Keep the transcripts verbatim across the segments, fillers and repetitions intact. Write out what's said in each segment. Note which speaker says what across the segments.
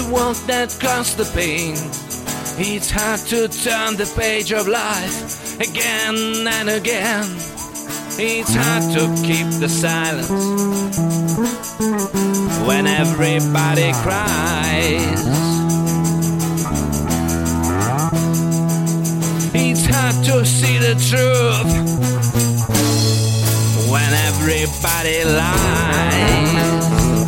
Speaker 1: walk that caused the pain. It's hard to turn the page of life again and again. It's hard to keep the silence when everybody cries. It's hard to see the truth when everybody lies.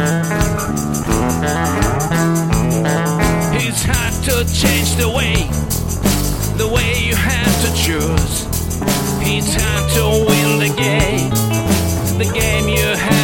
Speaker 1: It's hard to change the way, the way you have to choose. It's hard to win the game, the game you have